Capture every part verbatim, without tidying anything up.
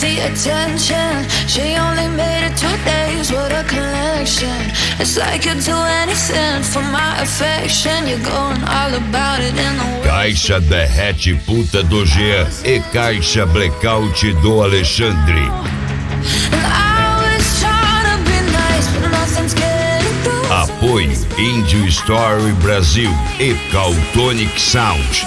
the attention. She only made it two days, what a connection. It's like you'd do anything for my affection. You're going all about it in the way. Caixa derrete puta do Jean e caixa blackout do Alexandre. Apoio Índio Story Brasil e Caltonic Sound.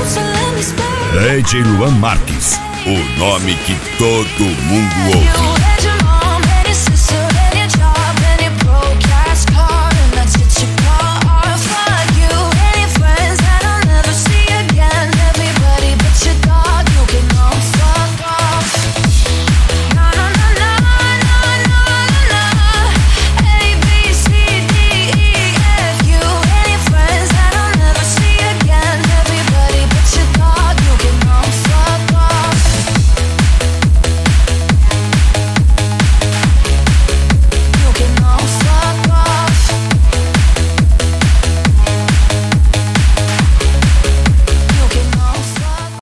D J Luan Marques, o nome que todo mundo ouve.